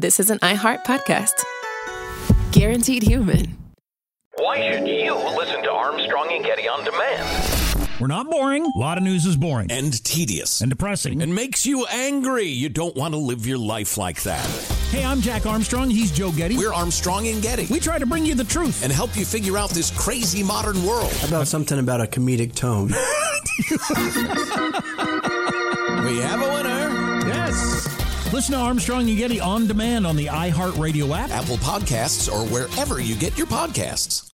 this is an iHeart podcast. Guaranteed human. Why should you listen to Armstrong and Getty on demand? We're not boring. A lot of news is boring. And tedious. And depressing. And makes you angry. You don't want to live your life like that. Hey, I'm Jack Armstrong. He's Joe Getty. We're Armstrong and Getty. We try to bring you the truth. And help you figure out this crazy modern world. How about something about a comedic tone? We have a winner. Yes. Listen to Armstrong and Getty on demand on the iHeartRadio app, Apple Podcasts, or wherever you get your podcasts.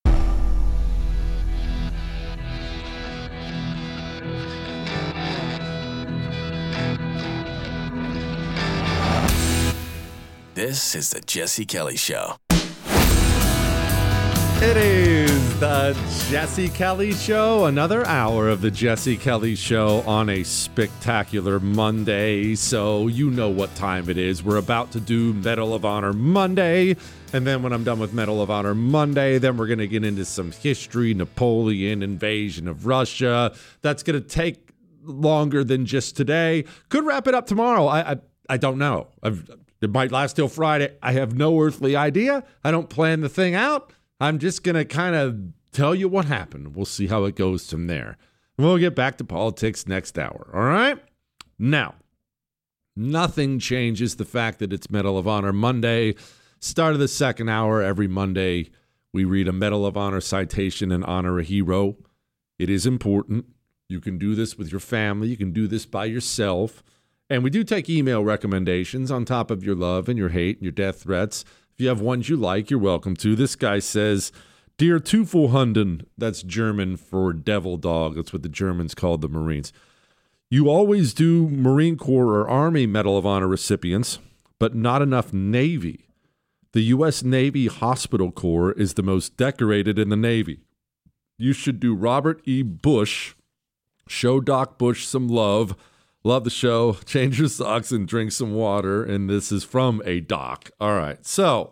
This is the Jesse Kelly Show. It is the Jesse Kelly Show, another hour of the Jesse Kelly Show on a spectacular Monday. So you know what time it is. We're about to do Medal of Honor Monday. And then when I'm done with Medal of Honor Monday, then we're going to get into some history, Napoleon, invasion of Russia. That's going to take longer than just today. Could wrap it up tomorrow. I don't know. It might last till Friday. I have no earthly idea. I don't plan the thing out. I'm just going to kind of tell you what happened. We'll see how it goes from there. We'll get back to politics next hour, all right? Now, nothing changes the fact that it's Medal of Honor Monday. Start of the second hour every Monday, we read a Medal of Honor citation and honor a hero. It is important. You can do this with your family. You can do this by yourself. And we do take email recommendations on top of your love and your hate and your death threats. If you have ones you like, you're welcome to. This guy says, Dear Teufelhunden, that's German for devil dog. That's what the Germans called the Marines. You always do Marine Corps or Army Medal of Honor recipients, but not enough Navy. The U.S. Navy Hospital Corps is the most decorated in the Navy. You should do Robert E. Bush. Show Doc Bush some love. Love the show. Change your socks and drink some water. And this is from a doc. All right. So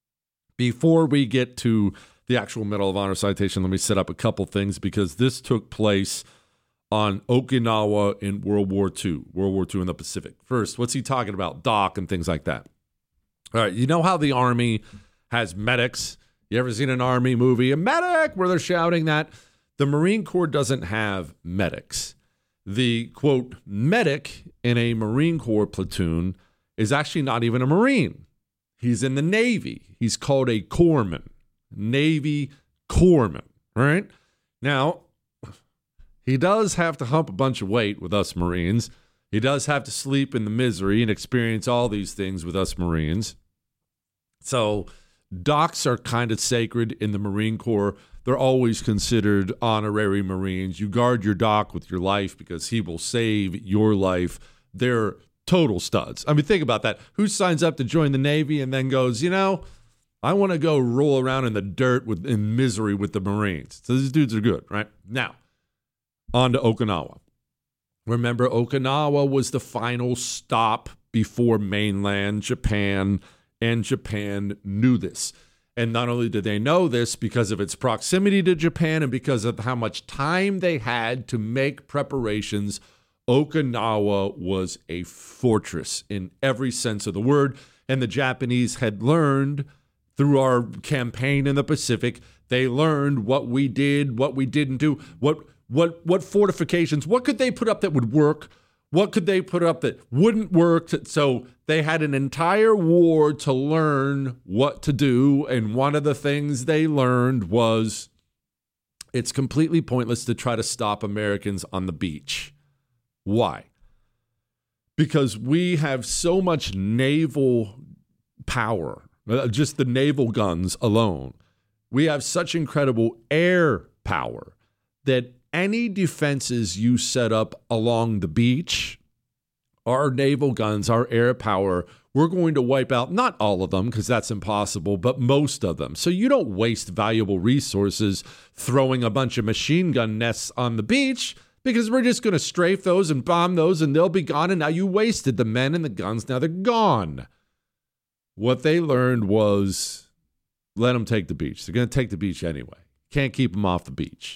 before we get to the actual Medal of Honor citation, let me set up a couple things because this took place on Okinawa in World War II in the Pacific. First, what's he talking about? Doc and things like that. All right. You know how the Army has medics? You ever seen an Army movie, a medic, where they're shouting that? The Marine Corps doesn't have medics. The, quote, medic in a Marine Corps platoon is actually not even a Marine. He's in the Navy. He's called a corpsman, Navy corpsman, all right? Now, he does have to hump a bunch of weight with us Marines. He does have to sleep in the misery and experience all these things with us Marines. So docs are kind of sacred in the Marine Corps. They're always considered honorary Marines. You guard your doc with your life because he will save your life. They're total studs. I mean, think about that. Who signs up to join the Navy and then goes, you know, I want to go roll around in the dirt in misery with the Marines. So these dudes are good, right? Now, on to Okinawa. Remember, Okinawa was the final stop before mainland Japan, and Japan knew this. And not only did they know this because of its proximity to Japan and because of how much time they had to make preparations, Okinawa was a fortress in every sense of the word. And the Japanese had learned through our campaign in the Pacific, they learned what we did, what we didn't do, what fortifications, what could they put up that would work, what could they put up that wouldn't work? So they had an entire war to learn what to do. And one of the things they learned was it's completely pointless to try to stop Americans on the beach. Why? Because we have so much naval power, just the naval guns alone. We have such incredible air power that any defenses you set up along the beach, our naval guns, our air power, we're going to wipe out, not all of them because that's impossible, but most of them. So you don't waste valuable resources throwing a bunch of machine gun nests on the beach because we're just going to strafe those and bomb those and they'll be gone. And now you wasted the men and the guns. Now they're gone. What they learned was let them take the beach. They're going to take the beach anyway. Can't keep them off the beach.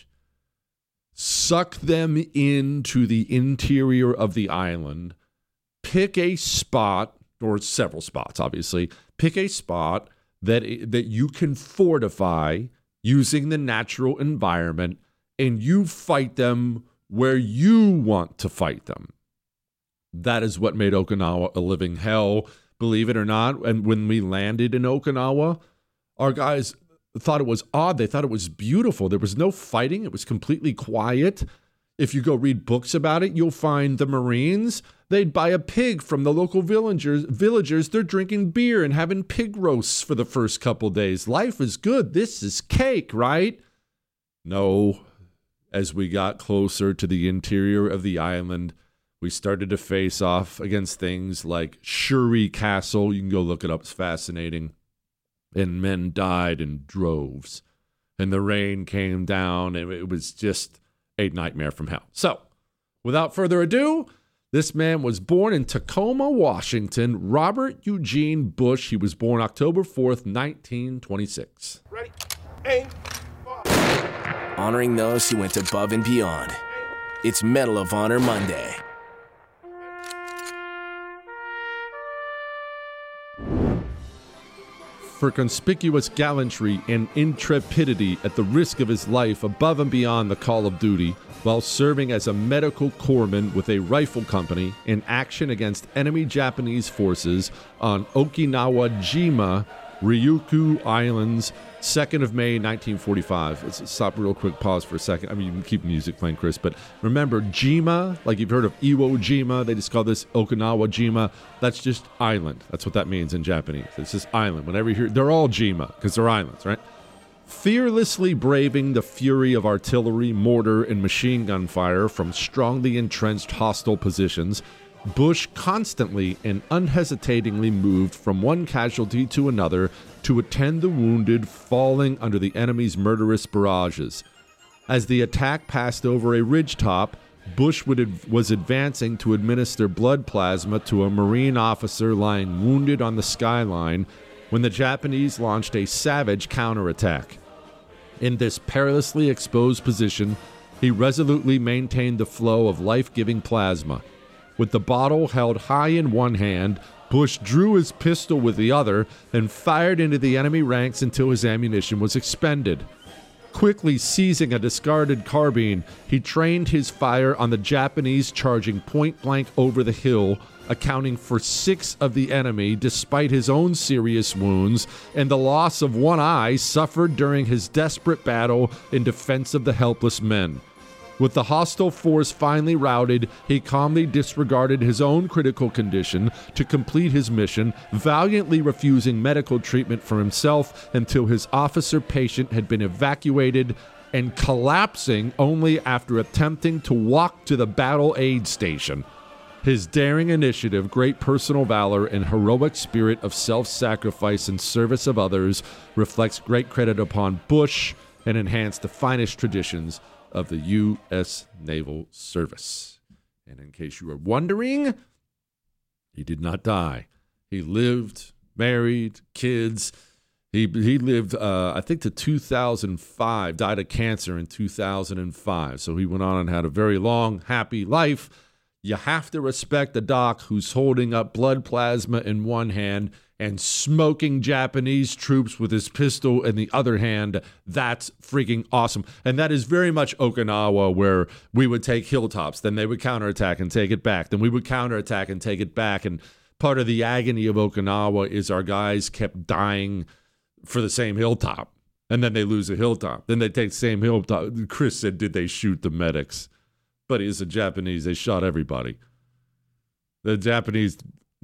Suck them into the interior of the island, pick a spot or several spots, obviously. Pick a spot that you can fortify using the natural environment, and you fight them where you want to fight them. That is what made Okinawa a living hell, believe it or not. And when we landed in Okinawa, our guys thought it was odd. They thought it was beautiful. There was no fighting. It was completely quiet. If you go read books about it, you'll find the Marines, they'd buy a pig from the local villagers. They're drinking beer and having pig roasts for the first couple days. Life is good. This is cake, right? No. As we got closer to the interior of the island, we started to face off against things like Shuri Castle. You can go look it up. It's fascinating. And men died in droves. And the rain came down. And it was just a nightmare from hell. So, without further ado, this man was born in Tacoma, Washington. Robert Eugene Bush. He was born October 4th, 1926. Ready? Aim. Honoring those who went above and beyond. It's Medal of Honor Monday. For conspicuous gallantry and intrepidity at the risk of his life above and beyond the call of duty, while serving as a medical corpsman with a rifle company in action against enemy Japanese forces on Okinawa-jima, Ryukyu Islands, 2nd of May, 1945. Let's stop real quick, pause for a second. I mean, you can keep music playing, Chris, but remember, Jima, like you've heard of Iwo Jima, they just call this Okinawa Jima. That's just island. That's what that means in Japanese. It's just island. Whenever you hear, they're all Jima, because they're islands, right? Fearlessly braving the fury of artillery, mortar, and machine gun fire from strongly entrenched hostile positions, Bush constantly and unhesitatingly moved from one casualty to another to attend the wounded falling under the enemy's murderous barrages. As the attack passed over a ridgetop, Bush was advancing to administer blood plasma to a Marine officer lying wounded on the skyline when the Japanese launched a savage counterattack. In this perilously exposed position, he resolutely maintained the flow of life-giving plasma. With the bottle held high in one hand, Bush drew his pistol with the other and fired into the enemy ranks until his ammunition was expended. Quickly seizing a discarded carbine, he trained his fire on the Japanese charging point-blank over the hill, accounting for 6 of the enemy despite his own serious wounds and the loss of one eye suffered during his desperate battle in defense of the helpless men. With the hostile force finally routed, he calmly disregarded his own critical condition to complete his mission, valiantly refusing medical treatment for himself until his officer patient had been evacuated and collapsing only after attempting to walk to the battle aid station. His daring initiative, great personal valor, and heroic spirit of self-sacrifice in service of others reflects great credit upon Bush and enhanced the finest traditions of the U.S. Naval Service. And in case you were wondering, he did not die. He lived, married, kids. He lived, I think, to 2005, died of cancer in 2005. So he went on and had a very long, happy life. You have to respect the doc who's holding up blood plasma in one hand and smoking Japanese troops with his pistol in the other hand. That's freaking awesome. And that is very much Okinawa, where we would take hilltops, then they would counterattack and take it back, then we would counterattack and take it back. And part of the agony of Okinawa is our guys kept dying for the same hilltop, and then they lose a hilltop, then they take the same hilltop. Chris said, did they shoot the medics? But he's the Japanese, they shot everybody. The Japanese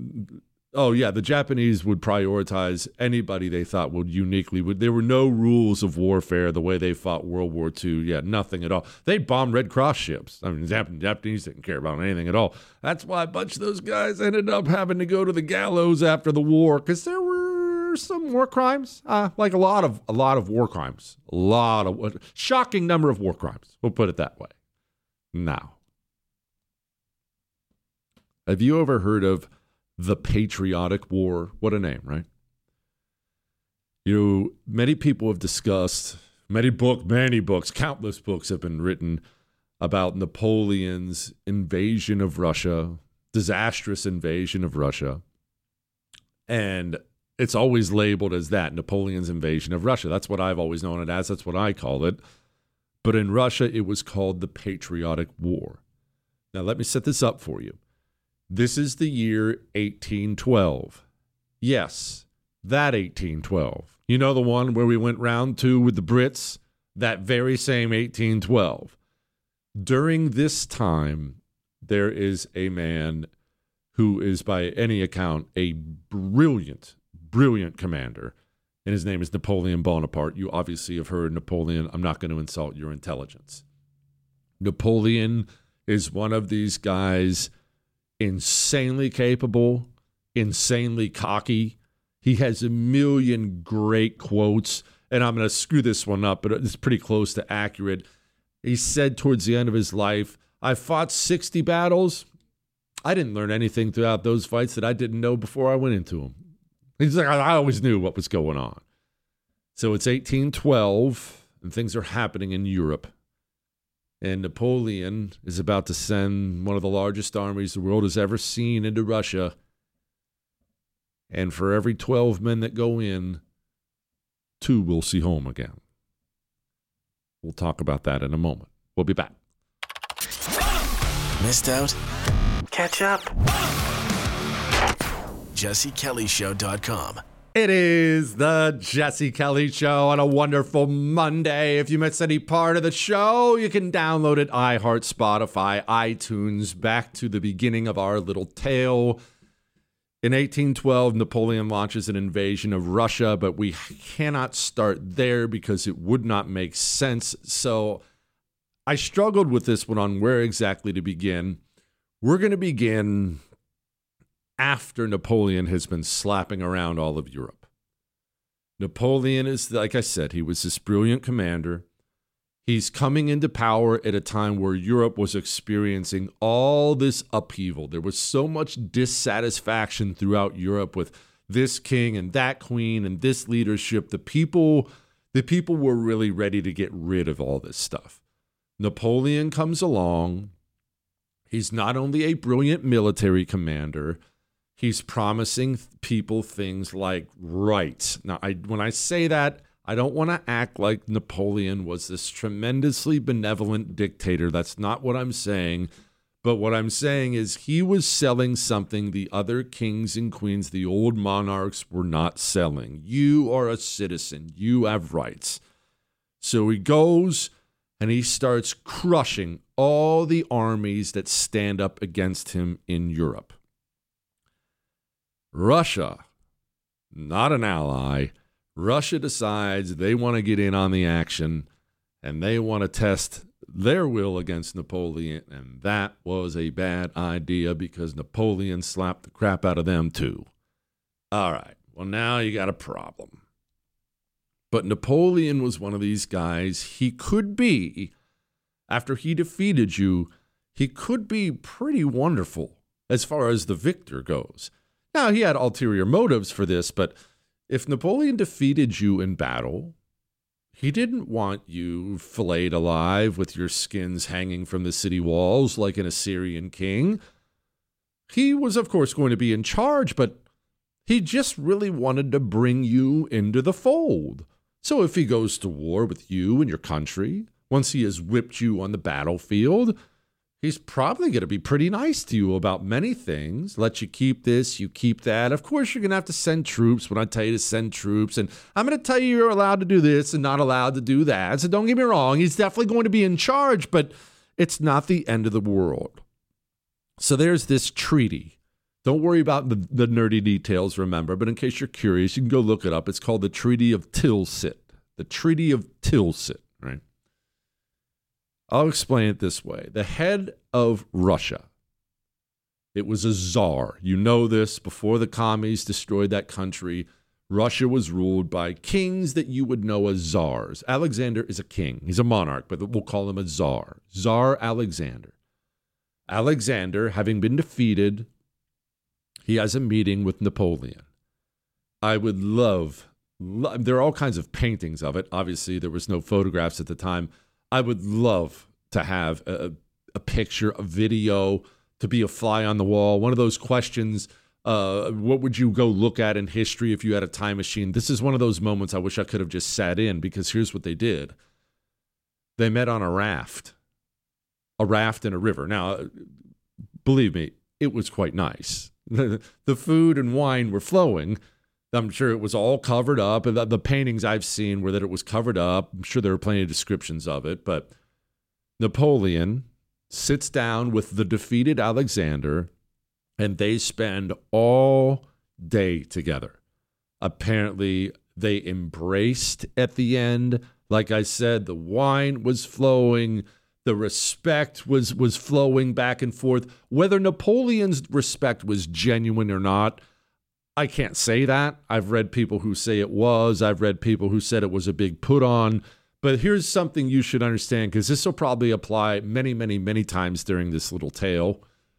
would prioritize anybody they thought would uniquely. There were no rules of warfare the way they fought World War II. Yeah, nothing at all. They bombed Red Cross ships. I mean, the Japanese didn't care about anything at all. That's why a bunch of those guys ended up having to go to the gallows after the war, because there were some war crimes, like a lot of war crimes. Shocking number of war crimes. We'll put it that way. Now, have you ever heard of the Patriotic War? What a name, right? Many people have discussed, many books, countless books have been written about Napoleon's invasion of Russia, disastrous invasion of Russia. And it's always labeled as that, Napoleon's invasion of Russia. That's what I've always known it as. That's what I call it. But in Russia, it was called the Patriotic War. Now, let me set this up for you. This is the year 1812. Yes, that 1812. You know the one where we went round two with the Brits? That very same 1812. During this time, there is a man who is, by any account, a brilliant commander, and his name is Napoleon Bonaparte. You obviously have heard Napoleon. I'm not going to insult your intelligence. Napoleon is one of these guys, insanely capable, insanely cocky. He has a million great quotes, and I'm going to screw this one up, but it's pretty close to accurate. He said towards the end of his life, I fought 60 battles. I didn't learn anything throughout those fights that I didn't know before I went into them. He's like, I always knew what was going on. So it's 1812, and things are happening in Europe. And Napoleon is about to send one of the largest armies the world has ever seen into Russia. And for every 12 men that go in, 2 will see home again. We'll talk about that in a moment. We'll be back. Missed out? Catch up. JesseKellyShow.com. It is the Jesse Kelly Show on a wonderful Monday. If you missed any part of the show, you can download it, iHeart, Spotify, iTunes. Back to the beginning of our little tale. In 1812, Napoleon launches an invasion of Russia, but we cannot start there because it would not make sense. So I struggled with this one on where exactly to begin. We're going to begin after Napoleon has been slapping around all of Europe. Napoleon is, like I said, he was this brilliant commander. He's coming into power at a time where Europe was experiencing all this upheaval. There was so much dissatisfaction throughout Europe with this king and that queen and this leadership. The people were really ready to get rid of all this stuff. Napoleon comes along. He's not only a brilliant military commander, he's promising people things like rights. Now, when I say that, I don't want to act like Napoleon was this tremendously benevolent dictator. That's not what I'm saying. But what I'm saying is he was selling something the other kings and queens, the old monarchs, were not selling. You are a citizen. You have rights. So he goes and he starts crushing all the armies that stand up against him in Europe. Russia, not an ally. Russia decides they want to get in on the action and they want to test their will against Napoleon. And that was a bad idea because Napoleon slapped the crap out of them too. All right, well, now you got a problem. But Napoleon was one of these guys. He could be, after he defeated you, he could be pretty wonderful as far as the victor goes. Now, he had ulterior motives for this, but if Napoleon defeated you in battle, he didn't want you filleted alive with your skins hanging from the city walls like an Assyrian king. He was, of course, going to be in charge, but he just really wanted to bring you into the fold. So if he goes to war with you and your country, once he has whipped you on the battlefield, he's probably going to be pretty nice to you about many things. Let you keep this, you keep that. Of course, you're going to have to send troops when I tell you to send troops. And I'm going to tell you you're allowed to do this and not allowed to do that. So don't get me wrong. He's definitely going to be in charge, but it's not the end of the world. So there's this treaty. Don't worry about the nerdy details, remember. But in case you're curious, you can go look it up. It's called the Treaty of Tilsit. The Treaty of Tilsit, right? I'll explain it this way. The head of Russia, it was a czar. You know this. Before the commies destroyed that country, Russia was ruled by kings that you would know as czars. Alexander is a king. He's a monarch, but we'll call him a czar. Tsar Alexander. Alexander, having been defeated, he has a meeting with Napoleon. I would love, there are all kinds of paintings of it. Obviously, there was no photographs at the time. I would love to have a picture, a video, to be a fly on the wall. One of those questions What would you go look at in history if you had a time machine? This is one of those moments I wish I could have just sat in, because here's what they did. They met on a raft in a river. Now, believe me, it was quite nice. The food and wine were flowing. I'm sure it was all covered up. The paintings I've seen were that it was covered up. I'm sure there were plenty of descriptions of it. But Napoleon sits down with the defeated Alexander, and they spend all day together. Apparently, they embraced at the end. Like I said, the wine was flowing. The respect was flowing back and forth. Whether Napoleon's respect was genuine or not, I can't say that. I've read people who say it was. I've read people who said it was a big put on. But here's something you should understand, because this will probably apply many, many, many times during this little tale.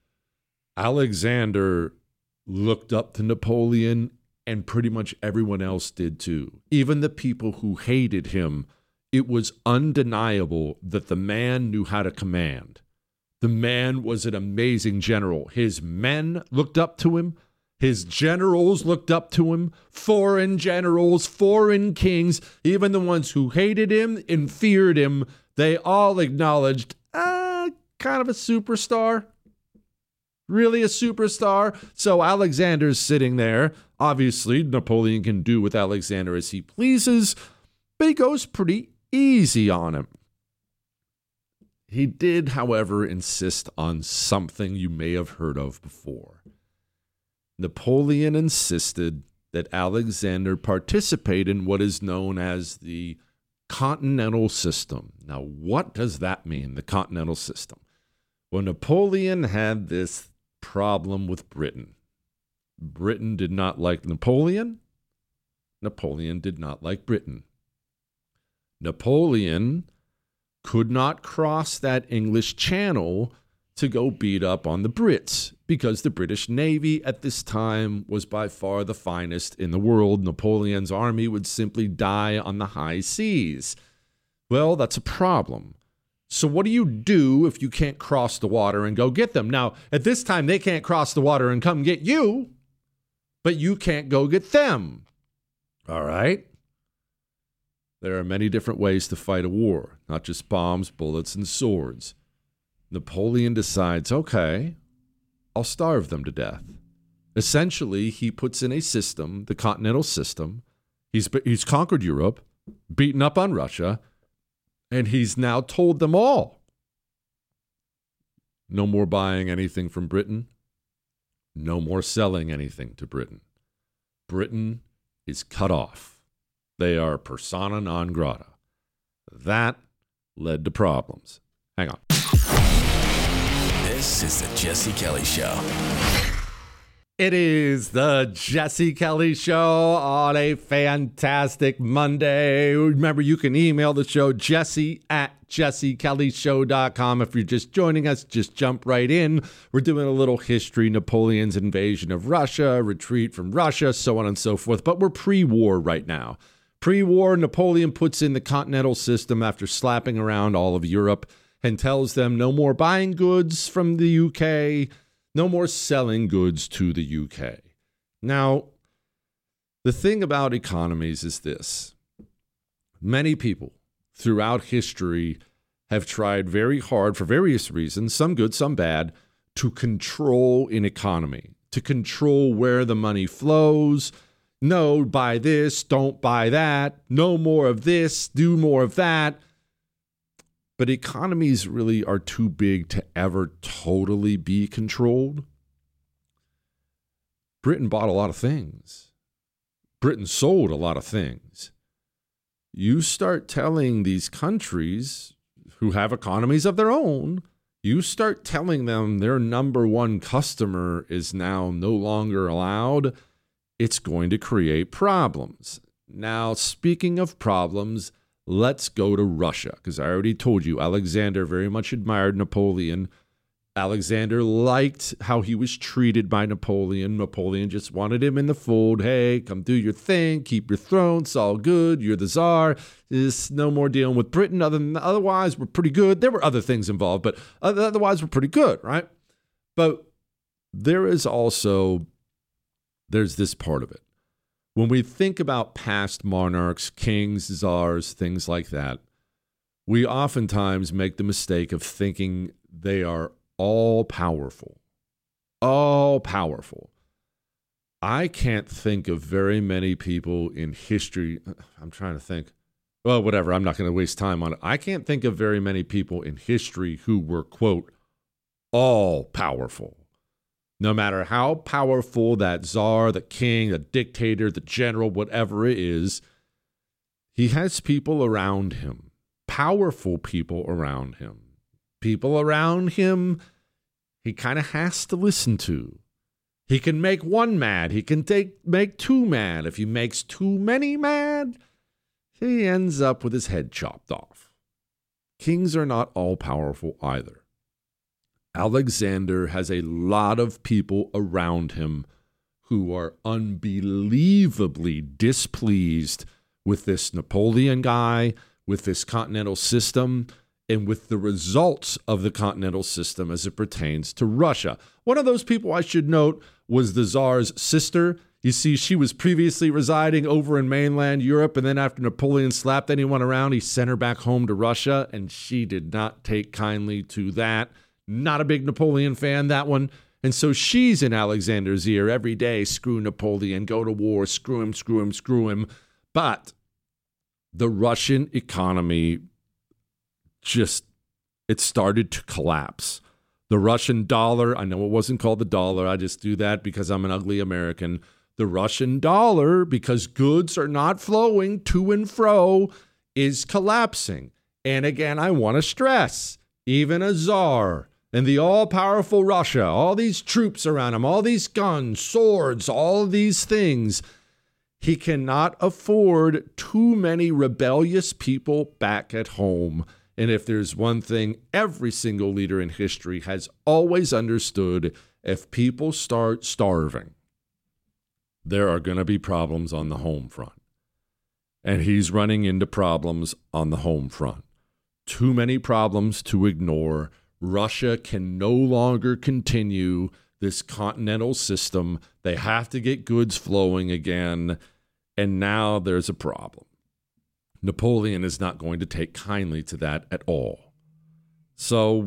Alexander looked up to Napoleon, and pretty much everyone else did too. Even the people who hated him. It was undeniable that the man knew how to command. The man was an amazing general. His men looked up to him. His generals looked up to him. Foreign generals, foreign kings, even the ones who hated him and feared him, they all acknowledged, kind of a superstar. Really a superstar. So Alexander's sitting there. Obviously, Napoleon can do with Alexander as he pleases, but he goes pretty easy on him. He did, however, insist on something you may have heard of before. Napoleon insisted that Alexander participate in what is known as the continental system. Now, what does that mean, the continental system? Well, Napoleon had this problem with Britain. Britain did not like Napoleon. Napoleon did not like Britain. Napoleon could not cross that English Channel to go beat up on the Brits, because the British Navy at this time was by far the finest in the world. Napoleon's army would simply die on the high seas. Well, that's a problem. So what do you do if you can't cross the water and go get them? Now, at this time, they can't cross the water and come get you, but you can't go get them. All right? There are many different ways to fight a war, not just bombs, bullets, and swords. Napoleon decides, okay, I'll starve them to death. Essentially, he puts in a system, the continental system. He's conquered Europe, beaten up on Russia, and he's now told them all, no more buying anything from Britain, no more selling anything to Britain. Britain is cut off. They are persona non grata. That led to problems. Hang on. This is the Jesse Kelly Show. It is the Jesse Kelly Show on a fantastic Monday. Remember, you can email the show, jesse@jessekellyshow.com. If you're just joining us, just jump right in. We're doing a little history, Napoleon's invasion of Russia, retreat from Russia, so on and so forth. But we're pre-war right now. Pre-war, Napoleon puts in the continental system after slapping around all of Europe and tells them no more buying goods from the UK, no more selling goods to the UK. Now, the thing about economies is this. Many people throughout history have tried very hard for various reasons, some good, some bad, to control an economy, to control where the money flows. No, buy this, don't buy that. No more of this, do more of that. But economies really are too big to ever totally be controlled. Britain bought a lot of things. Britain sold a lot of things. You start telling these countries who have economies of their own, you start telling them their number one customer is now no longer allowed, it's going to create problems. Now, speaking of problems, let's go to Russia, because I already told you Alexander very much admired Napoleon. Alexander liked how he was treated by Napoleon. Napoleon just wanted him in the fold. Hey, come do your thing, keep your throne, it's all good, you're the czar. There's no more dealing with Britain. Otherwise, we're pretty good. There were other things involved, but otherwise, we're pretty good, right? But there is also there's this part of it. When we think about past monarchs, kings, czars, things like that, we oftentimes make the mistake of thinking they are all powerful. All powerful. I can't think of very many people in history. I'm trying to think. Well, whatever. I'm not going to waste time on it. I can't think of very many people in history who were, quote, all powerful. No matter how powerful that czar, the king, the dictator, the general, whatever it is, he has people around him, powerful people around him. People around him he kind of has to listen to. He can make one mad. He can make two mad. If he makes too many mad, he ends up with his head chopped off. Kings are not all powerful either. Alexander has a lot of people around him who are unbelievably displeased with this Napoleon guy, with this continental system, and with the results of the continental system as it pertains to Russia. One of those people I should note was the Tsar's sister. You see, she was previously residing over in mainland Europe, and then after Napoleon slapped anyone around, he sent her back home to Russia, and she did not take kindly to that. Not a big Napoleon fan, that one. And so she's in Alexander's ear every day, screw Napoleon, go to war, screw him, screw him, screw him. But the Russian economy it started to collapse. The Russian dollar, I know it wasn't called the dollar, I just do that because I'm an ugly American. The Russian dollar, because goods are not flowing to and fro, is collapsing. And again, I want to stress, even a czar and the all-powerful Russia, all these troops around him, all these guns, swords, all these things, he cannot afford too many rebellious people back at home. And if there's one thing every single leader in history has always understood, if people start starving, there are going to be problems on the home front. And he's running into problems on the home front. Too many problems to ignore. Russia can no longer continue this continental system. They have to get goods flowing again. And now there's a problem. Napoleon is not going to take kindly to that at all. So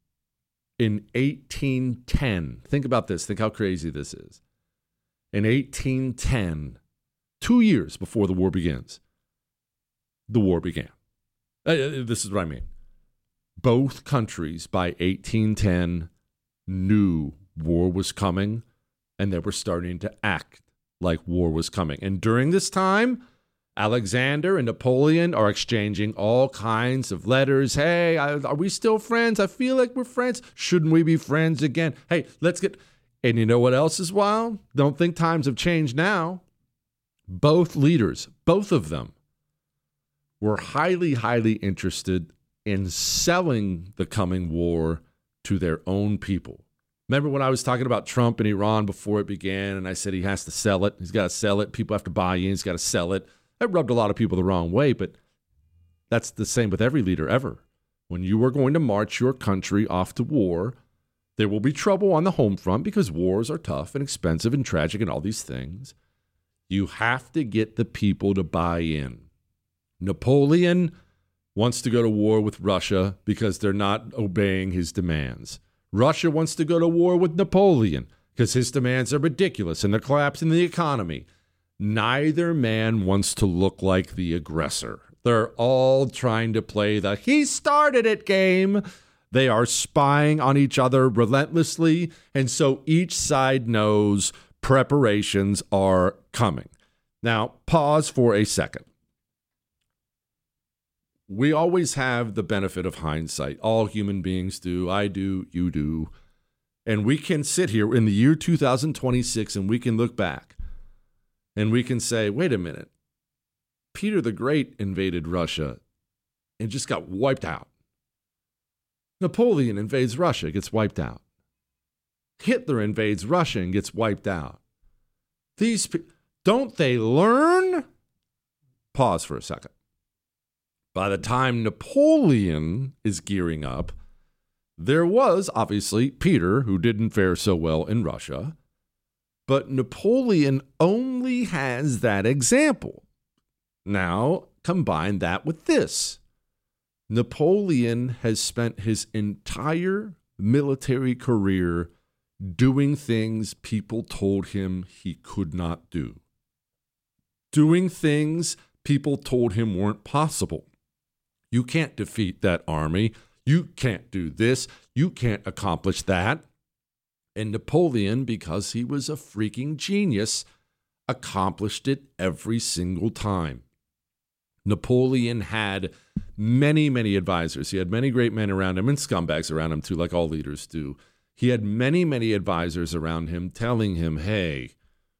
in 1810, think about this. Think how crazy this is. In 1810, 2 years before the war begins, the war began. This is what I mean. Both countries by 1810 knew war was coming, and they were starting to act like war was coming. And during this time, Alexander and Napoleon are exchanging all kinds of letters. Hey, are we still friends? I feel like we're friends. Shouldn't we be friends again? Hey, let's get... And you know what else is wild? Don't think times have changed now. Both leaders, both of them, were highly, highly interested in selling the coming war to their own people. Remember when I was talking about Trump and Iran before it began, and I said he has to sell it. He's got to sell it. People have to buy in. He's got to sell it. That rubbed a lot of people the wrong way, but that's the same with every leader ever. When you are going to march your country off to war, there will be trouble on the home front because wars are tough and expensive and tragic and all these things. You have to get the people to buy in. Napoleon wants to go to war with Russia because they're not obeying his demands. Russia wants to go to war with Napoleon because his demands are ridiculous and they're collapsing the economy. Neither man wants to look like the aggressor. They're all trying to play the he started it game. They are spying on each other relentlessly, and so each side knows preparations are coming. Now, pause for a second. We always have the benefit of hindsight. All human beings do. I do. You do. And we can sit here in the year 2026 and we can look back and we can say, wait a minute. Peter the Great invaded Russia and just got wiped out. Napoleon invades Russia, gets wiped out. Hitler invades Russia and gets wiped out. Don't they learn? Pause for a second. By the time Napoleon is gearing up, there was obviously Peter, who didn't fare so well in Russia. But Napoleon only has that example. Now, combine that with this. Napoleon has spent his entire military career doing things people told him he could not do. Doing things people told him weren't possible. You can't defeat that army. You can't do this. You can't accomplish that. And Napoleon, because he was a freaking genius, accomplished it every single time. Napoleon had many, many advisors. He had many great men around him and scumbags around him too, like all leaders do. He had many, many advisors around him telling him, hey,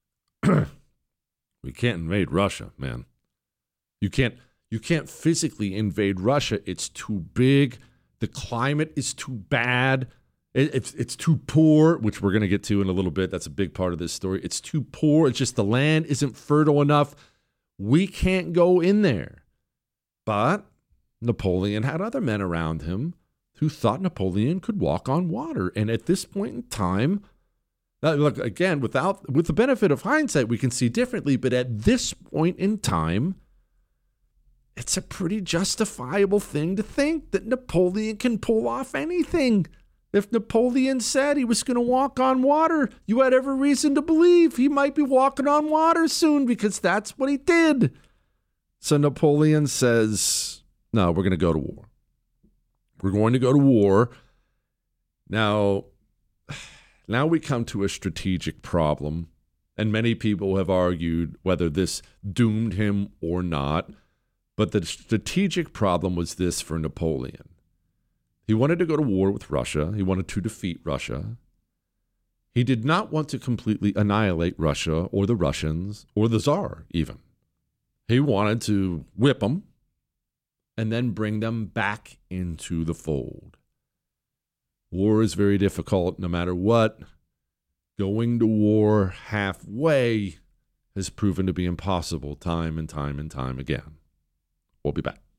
we can't invade Russia, man. You can't physically invade Russia. It's too big. The climate is too bad. It's too poor, which we're going to get to in a little bit. That's a big part of this story. It's too poor. It's just the land isn't fertile enough. We can't go in there. But Napoleon had other men around him who thought Napoleon could walk on water. And at this point in time, look, again, with the benefit of hindsight, we can see differently. But at this point in time, it's a pretty justifiable thing to think that Napoleon can pull off anything. If Napoleon said he was going to walk on water, you had every reason to believe he might be walking on water soon because that's what he did. So Napoleon says, no, we're going to go to war. We're going to go to war. Now we come to a strategic problem, and many people have argued whether this doomed him or not. But the strategic problem was this for Napoleon. He wanted to go to war with Russia. He wanted to defeat Russia. He did not want to completely annihilate Russia or the Russians or the Tsar even. He wanted to whip them and then bring them back into the fold. War is very difficult no matter what. Going to war halfway has proven to be impossible time and time and time again. We'll be back.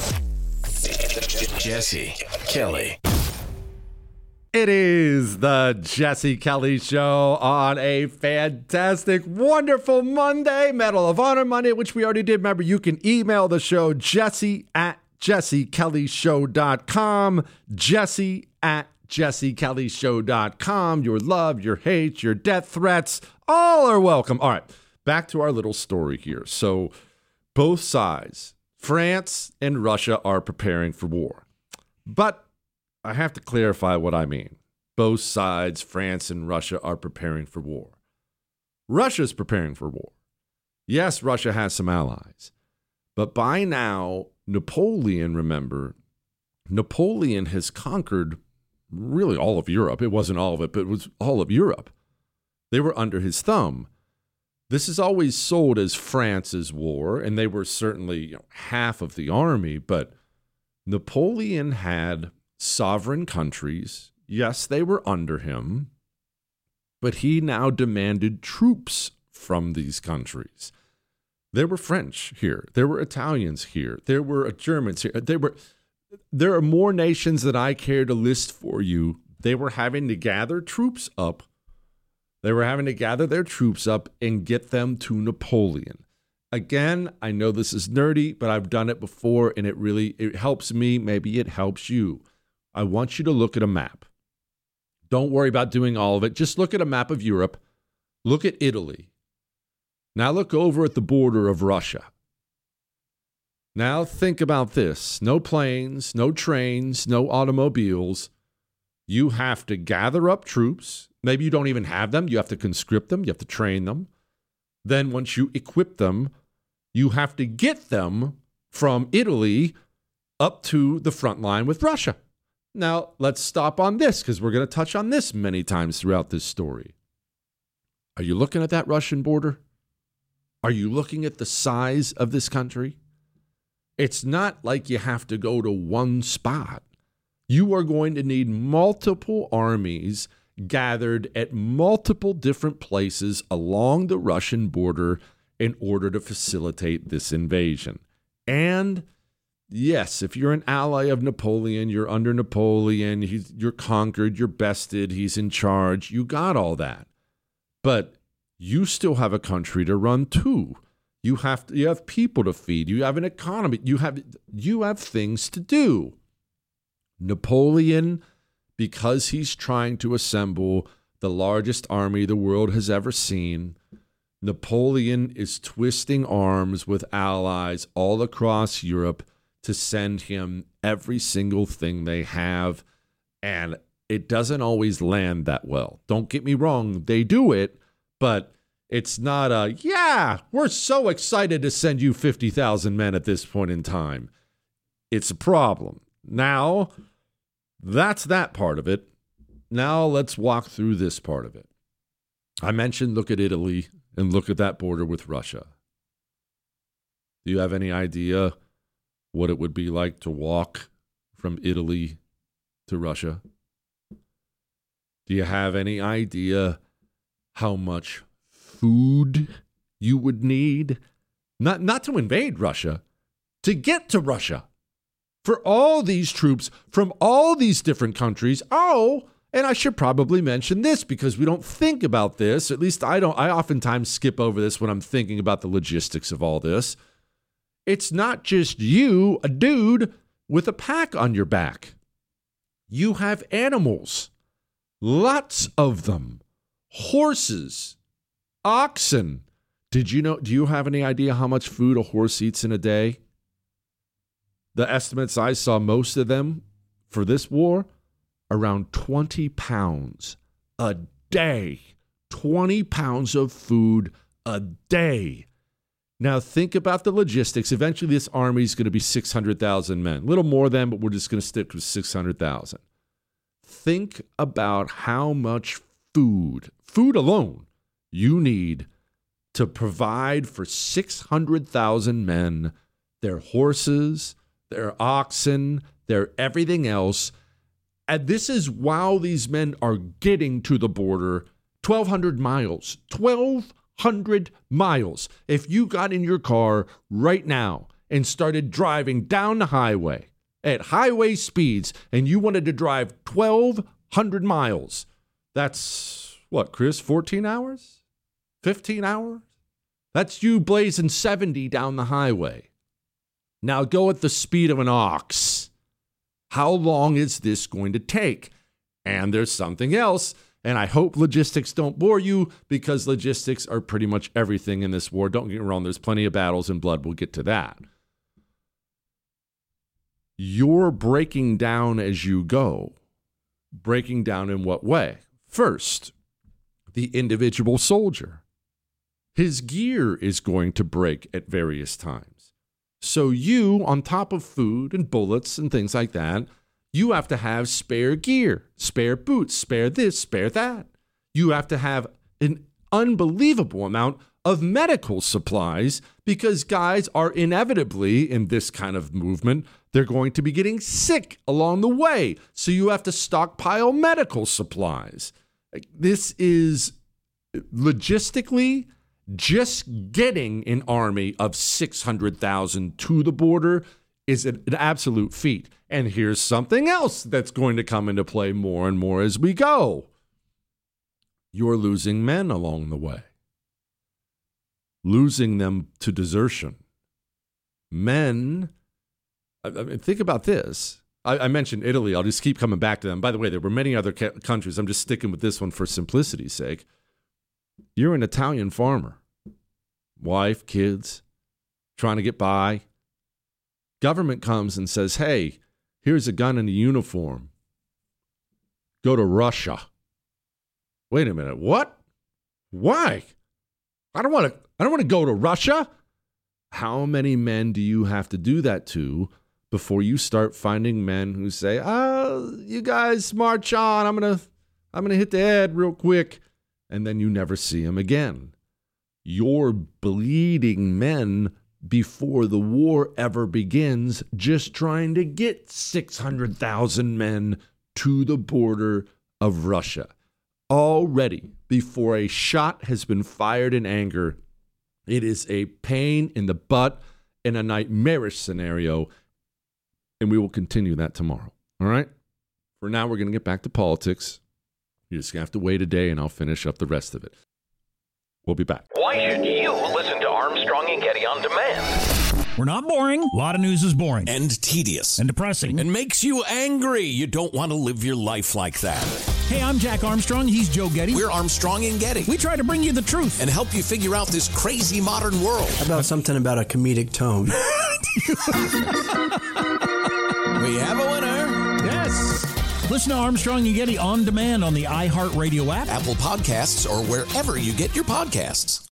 Jesse Kelly. It is the Jesse Kelly Show on a fantastic, wonderful Monday, Medal of Honor Monday, which we already did. Remember, you can email the show, jesse@jessekellyshow.com, jesse@jessekellyshow.com. Your love, your hate, your death threats, all are welcome. All right, back to our little story here. So both sides, France and Russia, are preparing for war. But I have to clarify what I mean. Both sides, France and Russia, are preparing for war. Russia's preparing for war. Yes, Russia has some allies. But by now, Napoleon, remember, Napoleon has conquered really all of Europe. It wasn't all of it, but it was all of Europe. They were under his thumb. This is always sold as France's war, and they were certainly half of the army, but Napoleon had sovereign countries. Yes, they were under him, but he now demanded troops from these countries. There were French here. There were Italians here. There were Germans here. There are more nations that I care to list for you. They were having to gather troops up. They were having to gather their troops up and get them to Napoleon. Again, I know this is nerdy, but I've done it before, and it helps me. Maybe it helps you. I want you to look at a map. Don't worry about doing all of it. Just look at a map of Europe. Look at Italy. Now look over at the border of Russia. Now think about this. No planes, no trains, no automobiles. You have to gather up troops. Maybe you don't even have them. You have to conscript them. You have to train them. Then once you equip them, you have to get them from Italy up to the front line with Russia. Now, let's stop on this because we're going to touch on this many times throughout this story. Are you looking at that Russian border? Are you looking at the size of this country? It's not like you have to go to one spot. You are going to need multiple armies gathered at multiple different places along the Russian border in order to facilitate this invasion. And yes, if you're an ally of Napoleon, you're under Napoleon, you're conquered, you're bested, he's in charge, you got all that. But you still have a country to run too. You have people to feed. You have an economy. You have things to do. Napoleon, because he's trying to assemble the largest army the world has ever seen, Napoleon is twisting arms with allies all across Europe to send him every single thing they have. And it doesn't always land that well. Don't get me wrong, they do it, but it's not we're so excited to send you 50,000 men at this point in time. It's a problem. Now, that's that part of it. Now let's walk through this part of it. I mentioned look at Italy and look at that border with Russia. Do you have any idea what it would be like to walk from Italy to Russia? Do you have any idea how much food you would need? Not to invade Russia, to get to Russia. For all these troops from all these different countries. Oh, and I should probably mention this because we don't think about this. At least I don't. I oftentimes skip over this when I'm thinking about the logistics of all this. It's not just you, a dude with a pack on your back. You have animals, lots of them, horses, oxen. Do you have any idea how much food a horse eats in a day? The estimates I saw, most of them for this war, around 20 pounds a day. 20 pounds of food a day. Now think about the logistics. Eventually this army is going to be 600,000 men. A little more than, but we're just going to stick with 600,000. Think about how much food alone, you need to provide for 600,000 men, their horses, their oxen, their everything else. And this is while these men are getting to the border, 1,200 miles. 1,200 miles. If you got in your car right now and started driving down the highway at highway speeds and you wanted to drive 1,200 miles, that's what, Chris, 14 hours? 15 hours? That's you blazing 70 down the highway. Now go at the speed of an ox. How long is this going to take? And there's something else, and I hope logistics don't bore you because logistics are pretty much everything in this war. Don't get me wrong, there's plenty of battles and blood. We'll get to that. You're breaking down as you go. Breaking down in what way? First, the individual soldier. His gear is going to break at various times. So you, on top of food and bullets and things like that, you have to have spare gear, spare boots, spare this, spare that. You have to have an unbelievable amount of medical supplies because guys are inevitably, in this kind of movement, they're going to be getting sick along the way. So you have to stockpile medical supplies. This is logistically just getting an army of 600,000 to the border is an absolute feat. And here's something else that's going to come into play more and more as we go. You're losing men along the way. Losing them to desertion. Men, I mean, think about this. I mentioned Italy. I'll just keep coming back to them. By the way, there were many other countries. I'm just sticking with this one for simplicity's sake. You're an Italian farmer. Wife, kids, trying to get by. Government comes and says, hey, here's a gun and a uniform. Go to Russia. Wait a minute. What? Why? I don't want to go to Russia. How many men do you have to do that to before you start finding men who say, you guys march on. I'm going to hit the head real quick. And then you never see them again. You're bleeding men before the war ever begins, just trying to get 600,000 men to the border of Russia. Already, before a shot has been fired in anger, it is a pain in the butt and a nightmarish scenario, and we will continue that tomorrow. All right? For now, we're going to get back to politics. You're just going to have to wait a day, and I'll finish up the rest of it. We'll be back. Why should you listen to Armstrong and Getty on demand? We're not boring. A lot of news is boring And tedious. and depressing. And makes you angry. You don't want to live your life like that. Hey, I'm Jack Armstrong. He's Joe Getty. We're Armstrong and Getty. We try to bring you the truth. And help you figure out this crazy modern world. How about something about a comedic tone? We have a winner. Yes. Listen to Armstrong and Getty on demand on the iHeartRadio app. Apple Podcasts or wherever you get your podcasts.